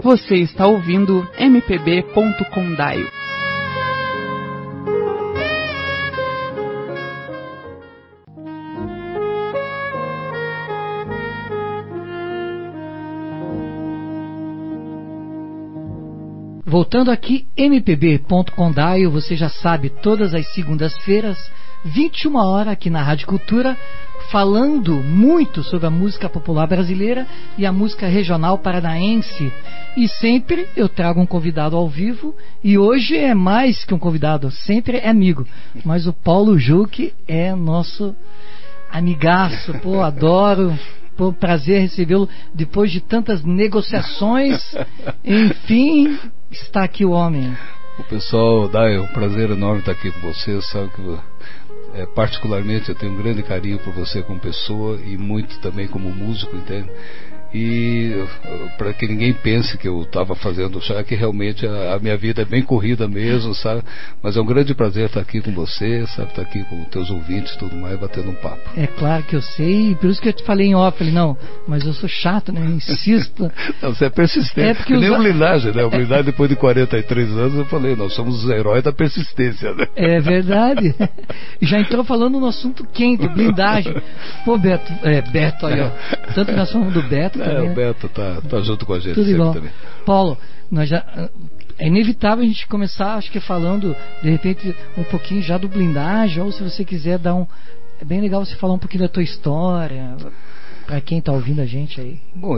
Você está ouvindo MPB.Condaio. Voltando aqui, MPB.Condaio, você já sabe, todas as segundas-feiras, 21 horas aqui na Rádio Cultura, falando muito sobre a música popular brasileira e a música regional paranaense. E sempre eu trago um convidado ao vivo, e hoje é mais que um convidado, sempre é amigo. Mas o Paulo Juque é nosso amigaço, pô, adoro. Foi um prazer recebê-lo depois de tantas negociações. Enfim, está aqui o homem. O pessoal, é um prazer enorme estar aqui com você. Sabe que particularmente eu tenho um grande carinho por você como pessoa e muito também como músico, entende? E para que ninguém pense que eu estava fazendo chá, que realmente a minha vida é bem corrida mesmo, sabe? Mas é um grande prazer estar aqui com você, sabe? Estar aqui com os teus ouvintes e tudo mais, batendo um papo. É claro que eu sei, por isso que eu te falei em off, falei, não, mas eu sou chato, né? Eu insisto. Não, você é persistente, porque nem o Blindagem, né? O Blindagem, depois de 43 anos, eu falei, nós somos os heróis da persistência, né? É verdade. Já entrou falando no assunto quente, Blindagem. Pô, Beto, aí, ó. Tanto que nós falamos do Beto. Também, o Beto tá junto com a gente. Tudo igual. Também. Paulo, é inevitável a gente começar, acho que falando, de repente, um pouquinho já do Blindagem, ou se você quiser dar é bem legal você falar um pouquinho da tua história, para quem tá ouvindo a gente aí. Bom,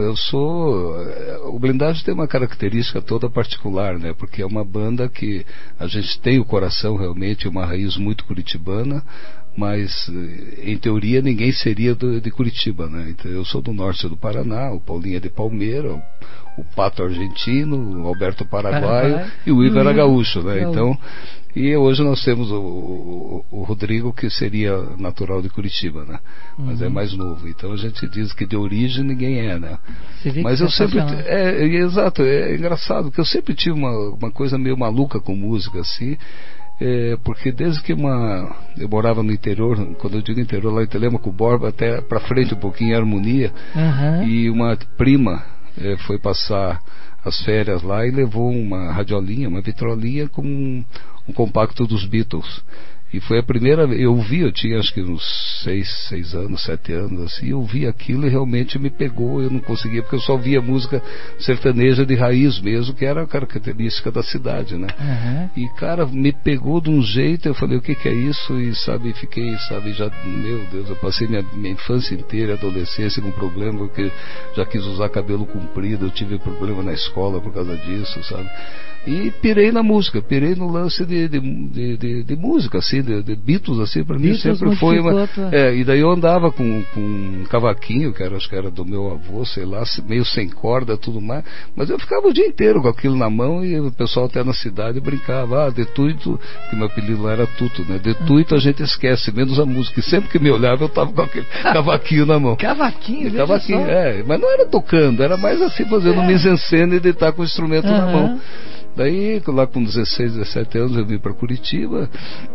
o Blindagem tem uma característica toda particular, né? Porque é uma banda que a gente tem o coração realmente, uma raiz muito curitibana, mas em teoria ninguém seria de Curitiba, né? Então eu sou do norte do Paraná, o Paulinho é de Palmeira, o Pato argentino, o Alberto paraguaio e o Ivo era gaúcho, né? Então, e hoje nós temos o Rodrigo, que seria natural de Curitiba, né? Mas é mais novo, então a gente diz que de origem ninguém é, né? Mas eu sempre exato, é engraçado, porque eu sempre tive uma coisa meio maluca com música assim. Porque desde que eu morava no interior, quando eu digo interior, lá em Telêmaco Borba, até pra frente um pouquinho em Harmonia, e uma prima foi passar as férias lá e levou uma radiolinha, uma vitrolinha com um compacto dos Beatles. E foi a primeira vez, eu tinha acho que uns 6 anos, 7 anos, assim, eu vi aquilo e realmente me pegou, eu não conseguia, porque eu só via música sertaneja de raiz mesmo, que era a característica da cidade, né? E, cara, me pegou de um jeito, eu falei, o que é isso? E, sabe, fiquei, já, meu Deus, eu passei minha infância inteira, adolescência com problema, porque já quis usar cabelo comprido, eu tive problema na escola por causa disso, sabe? E pirei na música, pirei no lance de música, assim, de Beatles, assim, pra mim sempre foi uma... e daí eu andava com um cavaquinho, acho que era do meu avô, sei lá, meio sem corda, tudo mais, mas eu ficava o dia inteiro com aquilo na mão e o pessoal até na cidade brincava, de tuito, que meu apelido lá era Tuto, né? De tuito a gente esquece, menos a música, e sempre que me olhava eu tava com aquele cavaquinho na mão. Cavaquinho, mas não era tocando, era mais assim, fazendo mise-en-scène e de estar com o instrumento na mão. Daí, lá com 16, 17 anos, eu vim para Curitiba,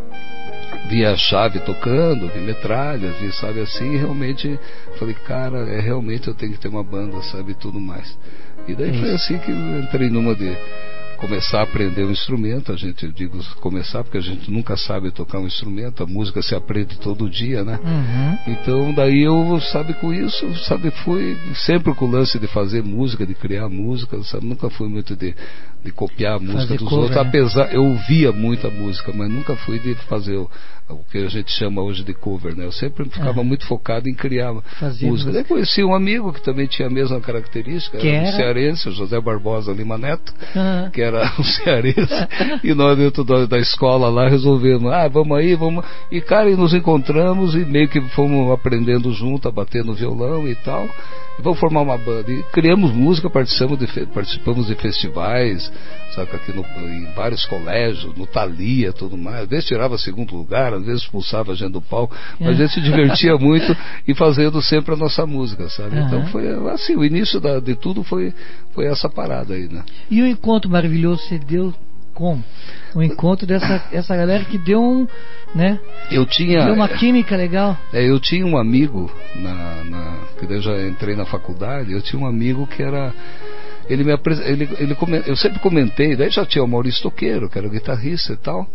vi a Chave tocando, vi Metralhas, vi, sabe, assim, e realmente falei, cara, realmente eu tenho que ter uma banda, sabe, e tudo mais. E daí foi assim que eu entrei numa de começar a aprender o instrumento. Eu digo começar porque a gente nunca sabe tocar um instrumento, a música se aprende todo dia, né? Então daí eu, sabe, com isso, sabe, fui sempre com o lance de fazer música, de criar música, sabe, nunca fui muito de copiar a música dos outros, apesar, eu ouvia muita música, mas nunca fui de fazer o que a gente chama hoje de cover, né? Eu sempre ficava muito focado em criar música. Daí conheci um amigo que também tinha a mesma característica, era um cearense, o José Barbosa Lima Neto, que era um cearense, e nós dentro da escola lá resolvemos, vamos aí, e cara, e nos encontramos e meio que fomos aprendendo junto, a bater no violão e tal. Vamos formar uma banda. E criamos música, participamos de festivais, sabe, aqui em vários colégios, no Thalia, tudo mais. Às vezes tirava segundo lugar, às vezes expulsava a gente do palco, mas a gente se divertia muito e fazendo sempre a nossa música, sabe? Então foi assim, o início de tudo foi essa parada aí, né? E o encontro maravilhoso você deu como? O encontro dessa galera que deu né? Deu uma química legal. Eu tinha um amigo, que eu já entrei na faculdade, eu tinha um amigo que eu sempre comentei, daí já tinha o Maurício Toqueiro, que era o guitarrista e tal,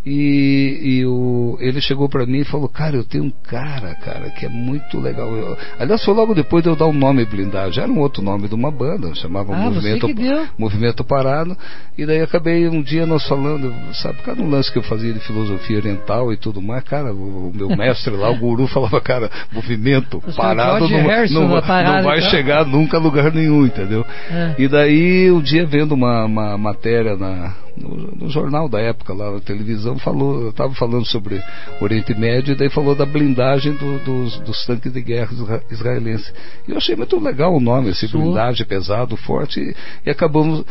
ele chegou pra mim e falou, cara, eu tenho um cara, que é muito legal. Aliás, foi logo depois de eu dar o nome Blindagem, era um outro nome de uma banda, chamava Movimento Parado, e daí acabei um dia nós falando, sabe, cada um lance que eu fazia de filosofia oriental e tudo mais, cara, o meu mestre lá, o guru, falava, cara, Movimento Parado não vai chegar nunca a lugar nenhum, entendeu? E daí um dia vendo uma matéria no jornal da época lá na televisão, estava falando sobre Oriente Médio, e daí falou da blindagem dos tanques de guerra israelenses. E eu achei muito legal o nome, esse blindagem pesado, forte, e acabamos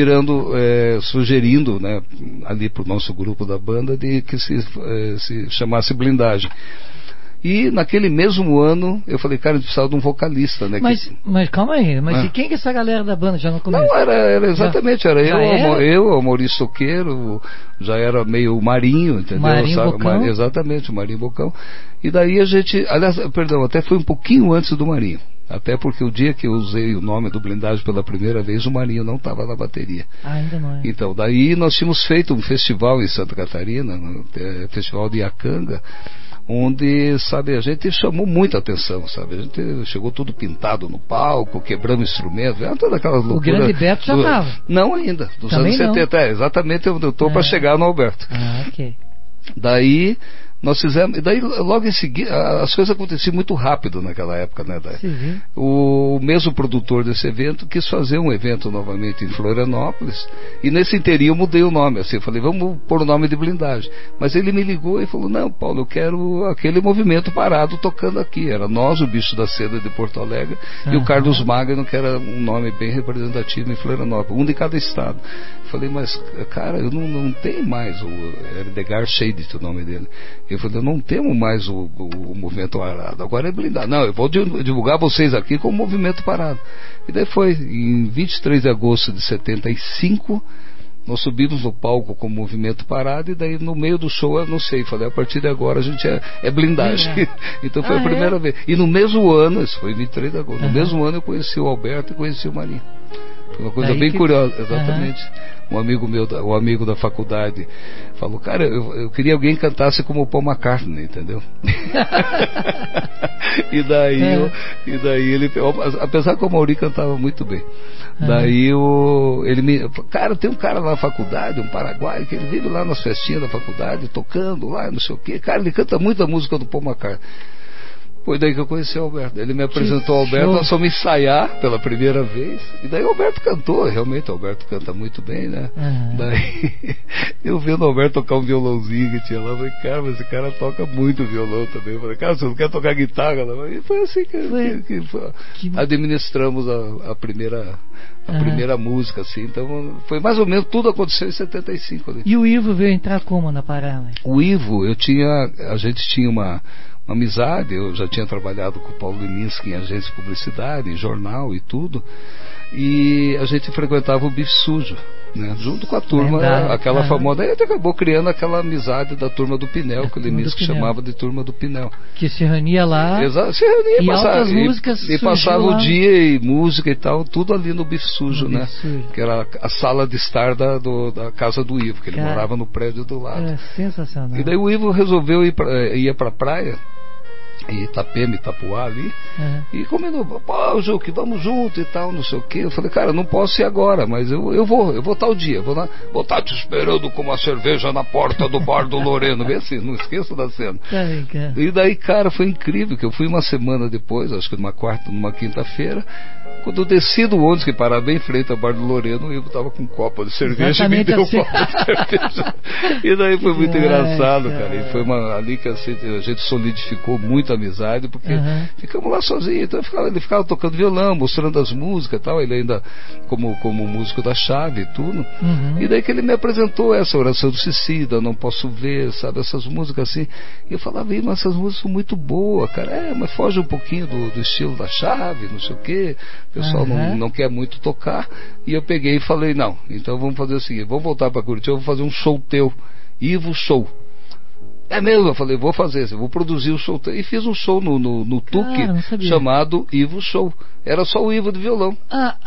sugerindo, né, ali pro nosso grupo da banda, de que se chamasse Blindagem. E naquele mesmo ano, eu falei, cara, a gente precisava de um vocalista, né? Mas calma aí, e quem que é essa galera da banda já no começo? Não, era exatamente, eu, o Maurício Toqueiro, já era meio Marinho, entendeu? Bocão. Exatamente, o Marinho Bocão. E daí a gente, aliás, perdão, até foi um pouquinho antes do Marinho. Até porque o dia que eu usei o nome do Blindagem pela primeira vez, o Marinho não estava na bateria. Ainda não é. Então, daí nós tínhamos feito um festival em Santa Catarina, festival de Iacanga, onde, sabe, a gente chamou muita atenção, sabe, a gente chegou tudo pintado no palco, quebrando instrumentos, toda aquela loucura. O Grande Beto já estava? Não ainda, dos Também anos 70, exatamente, eu estou para chegar no Alberto. Ok. Daí nós fizemos, e daí logo em seguida as coisas aconteciam muito rápido naquela época, né? O mesmo produtor desse evento quis fazer um evento novamente em Florianópolis, e nesse interim eu mudei o nome, assim, eu falei, vamos pôr o nome de Blindagem, mas ele me ligou e falou, não, Paulo, eu quero aquele Movimento Parado tocando aqui. Era nós, o Bicho da Seda de Porto Alegre, e o Carlos Magno, que era um nome bem representativo em Florianópolis, um de cada estado. Eu falei, mas cara, eu não tenho mais era Edgar Shade, o nome dele. Eu falei, não temos mais o Movimento Parado, agora é Blindagem. Não, eu vou divulgar vocês aqui com o Movimento Parado. E daí foi, em 23 de agosto de 75, nós subimos no palco com o Movimento Parado, e daí no meio do show eu anunciei, falei, a partir de agora a gente é Blindagem. Então foi a primeira vez. E no mesmo ano, isso foi em 23 de agosto, no mesmo ano eu conheci o Alberto e conheci o Marinho. Foi uma coisa bem curiosa, exatamente. Um amigo meu, um amigo da faculdade, falou, cara, eu queria alguém que cantasse como o Paul McCartney, entendeu? E daí ele, apesar que o Mauri cantava muito bem, daí cara, tem um cara lá na faculdade, um paraguaio, que ele vive lá nas festinhas da faculdade, tocando lá, não sei o que, cara, ele canta muito a música do Paul McCartney. Foi daí que eu conheci o Alberto. Ele me apresentou ao Alberto, nós fomos ensaiar pela primeira vez. E daí o Alberto cantou, realmente, o Alberto canta muito bem, né? Daí eu vendo o Alberto tocar um violãozinho que tinha lá, eu falei, cara, mas esse cara toca muito violão também. Eu falei, cara, você não quer tocar guitarra? Não? E foi assim que administramos a primeira música, assim. Então foi mais ou menos, tudo aconteceu em 75. Ali. E o Ivo veio entrar como na parada? O Ivo, a gente tinha uma amizade, eu já tinha trabalhado com o Paulo Leminski em agência de publicidade, em jornal e tudo, e a gente frequentava o Bife Sujo, né, junto com a turma, aquela famosa, aí a gente acabou criando aquela amizade da turma do Pinel, que o Leminski chamava de turma do Pinel. Que se reunia lá, se reunia e altas músicas e passava o dia e música e tal, tudo ali no Bife Sujo, né, que era a sala de estar da casa do Ivo, que ele morava no prédio do lado. É sensacional. E daí o Ivo resolveu ir pra praia, em Itapema, Itapuá ali, e combinou, pô, Juque, vamos junto e tal, não sei o que. Eu falei, cara, não posso ir agora, mas eu vou tal dia, vou estar te esperando com uma cerveja na porta do bar do Loreno, bem assim, não esqueça da cena. E daí, cara, foi incrível, que eu fui uma semana depois, acho que numa quinta-feira, quando eu desci do ônibus, que parava bem em frente ao bar do Loreno, eu tava com um copo de cerveja e me deu um copo de cerveja. E daí foi muito engraçado, cara. E foi ali que a gente solidificou muito a amizade, porque ficamos lá sozinhos. Então ele ficava tocando violão, mostrando as músicas e tal. Ele ainda como músico da chave e tudo. E daí que ele me apresentou essa Oração do Suicida, Não Posso Ver, sabe, essas músicas assim. E eu falava, mas essas músicas são muito boas, cara. Mas foge um pouquinho do estilo da chave, não sei o quê. O pessoal não quer muito tocar. E eu peguei e falei, não, então vamos fazer o seguinte, vamos voltar para Curitiba, vou fazer um show teu, Ivo Show. É mesmo, eu falei, vou fazer, vou produzir o show teu. E fiz um show no Tuque, chamado Ivo Show. Era só o Ivo de violão.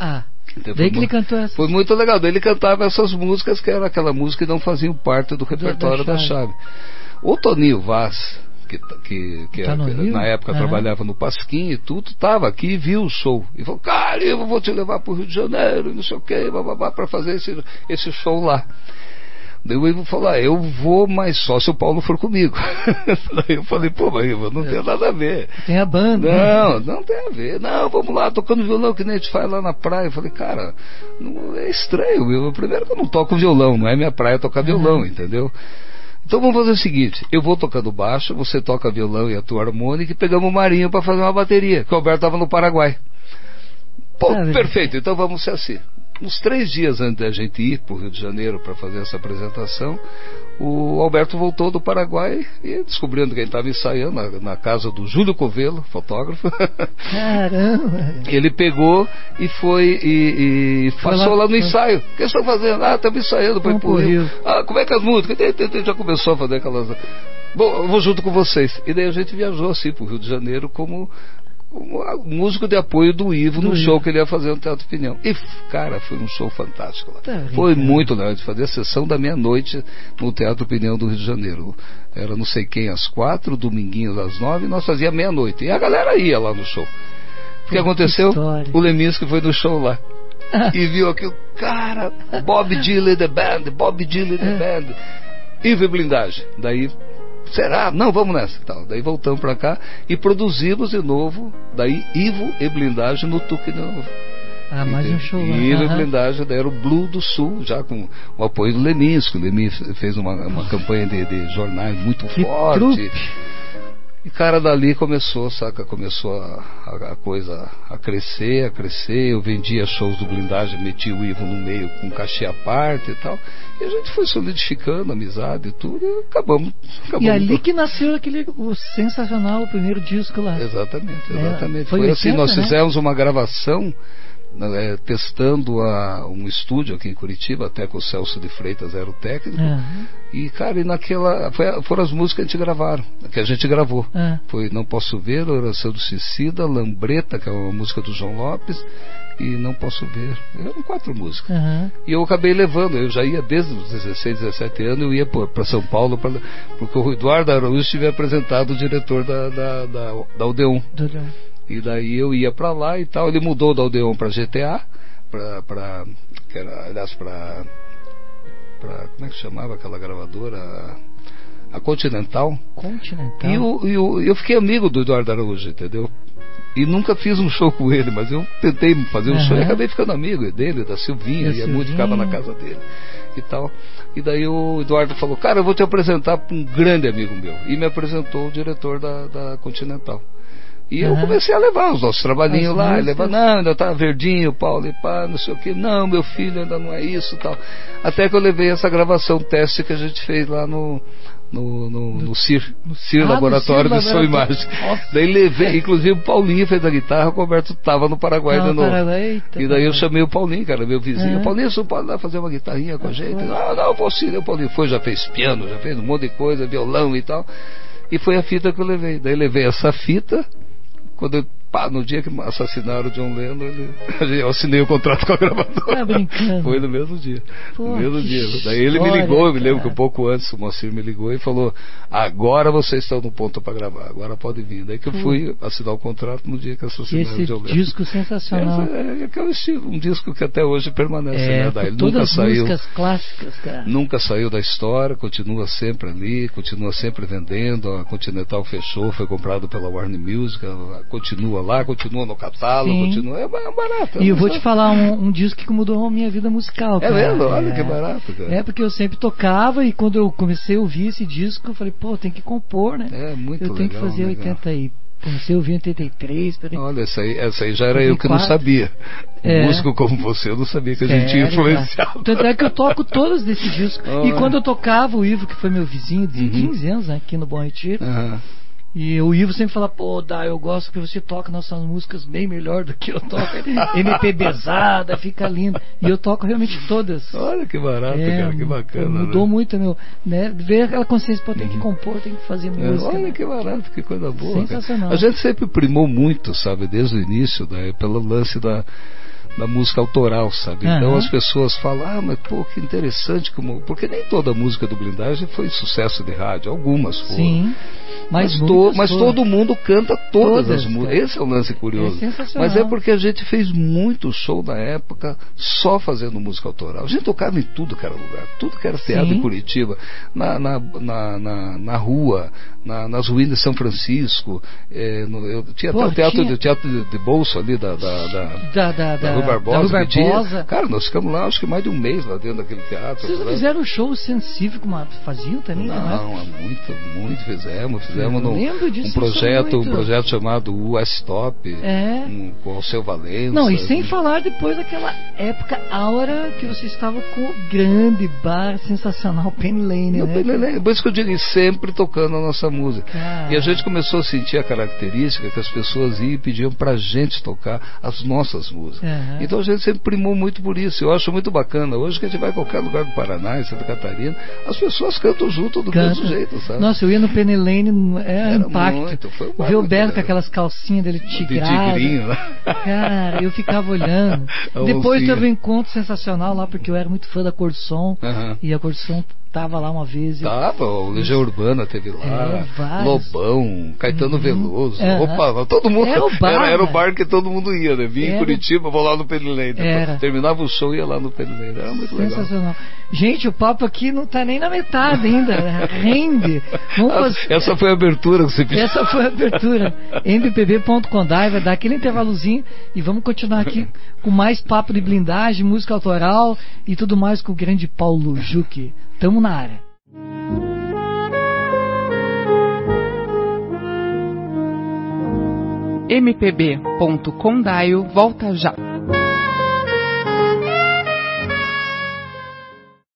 Então, daí que ele cantou essa. Foi muito legal. Daí ele cantava essas músicas que era aquela música que não faziam parte do repertório da Chave. O Toninho Vaz, que na época trabalhava no Pasquim e tudo, estava aqui e viu o show. E falou, cara, eu vou te levar para o Rio de Janeiro, não sei o que, para fazer esse show lá. Daí o Ivo falou, eu vou, mas só se o Paulo for comigo. Daí eu falei, pô, mas Ivo, não tem nada a ver. Tem a banda. Não tem a ver. Não, vamos lá, tocando violão, que nem a gente faz lá na praia. Eu falei, cara, não, é estranho, Ivo. Primeiro que eu não toco violão, não é minha praia tocar violão, entendeu? Então vamos fazer o seguinte, eu vou tocando baixo, você toca violão e a tua harmônica, e pegamos o Marinho para fazer uma bateria, que o Alberto estava no Paraguai. Pô, perfeito, então vamos ser assim. Uns 3 dias antes da gente ir para o Rio de Janeiro para fazer essa apresentação, o Alberto voltou do Paraguai e descobrindo que ele estava ensaiando na casa do Júlio Covelo, fotógrafo. Caramba! Ele pegou e foi e passou lá no ensaio. O que vocês estão fazendo? Estamos ensaiando para ir para o Rio. Como é que as músicas? Já começou a fazer aquelas... Bom, eu vou junto com vocês. E daí a gente viajou assim para o Rio de Janeiro como músico de apoio do Ivo no show que ele ia fazer no Teatro Pinhão. E, cara, foi um show fantástico lá. Foi muito legal de fazer a sessão da meia-noite no Teatro Pinhão do Rio de Janeiro. Era não sei quem às 4, dominguinhos às 9, e nós fazia meia-noite. E a galera ia lá no show. O que aconteceu? O Leminski foi no show lá. E viu aquilo, cara, Bob Dylan The Band, Ivo e Blindagem. Daí, será? Não, vamos nessa. Daí voltamos pra cá e produzimos de novo, daí Ivo e Blindagem no Tuque de novo. Mais um show lá. Ivo e Blindagem, daí era o Blue do Sul, já com o apoio do Leminski. O Leminski fez uma campanha de jornais muito forte. E, cara, dali começou a coisa a crescer. Eu vendia shows do Blindagem, metia o Ivo no meio com cachê à parte e tal. E a gente foi solidificando amizade e tudo, e acabamos. E ali que nasceu o sensacional primeiro disco lá. Exatamente. Foi 80, assim, nós fizemos uma gravação testando um estúdio aqui em Curitiba, até com o Celso de Freitas era o técnico. E, cara, foram as músicas que a gente gravou. Foi Não Posso Ver, Oração do Suicida, Lambreta, que é uma música do João Lopes, e Não Posso Ver. Eram 4 músicas. E eu acabei levando, eu já ia desde os 16, 17 anos, eu ia para São Paulo, porque o Eduardo Araújo tinha apresentado o diretor da Odeon. E daí eu ia pra lá e tal. Ele mudou da Odeon pra GTA, aliás, pra como é que chamava aquela gravadora? A Continental. E eu fiquei amigo do Eduardo Araújo, entendeu? E nunca fiz um show com ele, mas eu tentei fazer um show e acabei ficando amigo dele, da Silvinha, e a música ficava na casa dele e tal. E daí o Eduardo falou, cara, eu vou te apresentar para um grande amigo meu. E me apresentou o diretor da Continental. E eu comecei a levar os nossos trabalhinhos lá, não, ainda tá verdinho, Paulo, e pá, não sei o que, não, meu filho ainda não é isso e tal. Até que eu levei essa gravação teste que a gente fez lá no CIR Laboratório de Som e Imagem. Daí levei, inclusive o Paulinho fez a guitarra, o Roberto estava no Paraguai de novo. E daí eu chamei o Paulinho, cara, meu vizinho. Paulinho, você pode lá fazer uma guitarrinha com a gente? Não, posso ir. O Paulinho foi, já fez piano, já fez um monte de coisa, violão e tal. E foi a fita que eu levei. Daí levei essa fita. No dia que assassinaram o John Lennon, eu assinei o contrato com a gravadora. Brincando. Foi no mesmo dia. Daí ele me ligou, eu me lembro que um pouco antes o Moacir me ligou e falou, agora vocês estão no ponto para gravar, agora pode vir. Daí que eu fui assinar o contrato no dia que assassinaram o John Lennon. Esse disco sensacional. Um disco que até hoje permanece, né? Daí ele todas nunca saiu. Músicas clássicas, cara. Nunca saiu da história, continua sempre ali, continua sempre vendendo. A Continental fechou, foi comprado pela Warner Music, continua lá, continua no catálogo, continua, é barato. E eu vou te falar um disco que mudou a minha vida musical, cara. É mesmo? Olha que barato, cara. Porque eu sempre tocava e quando eu comecei a ouvir esse disco, eu falei, tem que compor, né? É muito legal. Eu tenho que fazer 80 aí. Comecei a ouvir em 83. Olha, essa aí já era 84. Eu que não sabia. Músico como você, eu não sabia que a gente tinha influenciado. Tanto é que eu toco todos desse disco. E quando eu tocava, o Ivo, que foi meu vizinho de 15 anos, né, aqui no Bom Retiro, e o Ivo sempre fala, eu gosto que você toca nossas músicas bem melhor do que eu toco. MP pesada, fica lindo. E eu toco realmente todas. Olha que barato, cara, que bacana. Mudou muito, né? Ver aquela consciência, tem que compor, tem que fazer música. Olha que barato, que coisa boa. Sensacional. Cara. A gente sempre primou muito, sabe, desde o início, pelo lance música autoral, sabe? Então as pessoas falam, mas pô, que interessante, porque nem toda a música do Blindagem foi sucesso de rádio, algumas foram. Sim. Mas todo mundo canta todas as músicas. Cara. Esse é o lance curioso. Sensacional. Mas é porque a gente fez muito show na época só fazendo música autoral. A gente tocava em tudo que era lugar, tudo que era teatro em Curitiba, na rua, nas ruínas de São Francisco. Eu tinha até o teatro de bolso ali da Rui Barbosa. Cara, nós ficamos lá acho que mais de um mês lá dentro daquele teatro. Vocês não fizeram show sensível como faziam também? Não, muito fizemos um projeto chamado US Top, com o seu Valença. Não, e sem falar depois daquela época aura que você estava com o grande bar sensacional Penny Lane, né? Penny Lane, por isso que eu digo, sempre tocando a nossa música. E a gente começou a sentir a característica que as pessoas iam e pediam pra gente tocar as nossas músicas. Então a gente sempre primou muito por isso. Eu acho muito bacana. Hoje que a gente vai em qualquer lugar do Paraná, em Santa Catarina, as pessoas cantam junto do mesmo jeito, sabe? Nossa, eu ia no Penny Lane, era impacto. Muito, ver o Beto com aquelas calcinhas dele tigradas. De tigrinho, né? Cara, eu ficava olhando. Depois teve um encontro sensacional lá, porque eu era muito fã da Corson. E a Corson tava lá uma vez. O Legião Urbana teve lá, Lobão, Caetano Veloso. Opa, todo mundo. Era o bar que todo mundo ia, né? Vinha em Curitiba, vou lá no Penny Lane. Terminava o show e ia lá no Penny Lane. Era muito legal. Sensacional. Gente, o papo aqui não tá nem na metade ainda. Rende. Essa foi a abertura que você pediu. Essa foi a abertura. mpb.com.br, vai dar aquele intervalozinho e vamos continuar aqui com mais papo de blindagem, música autoral e tudo mais com o grande Paulo Juque. Tamo na área. mpb.com.br volta já.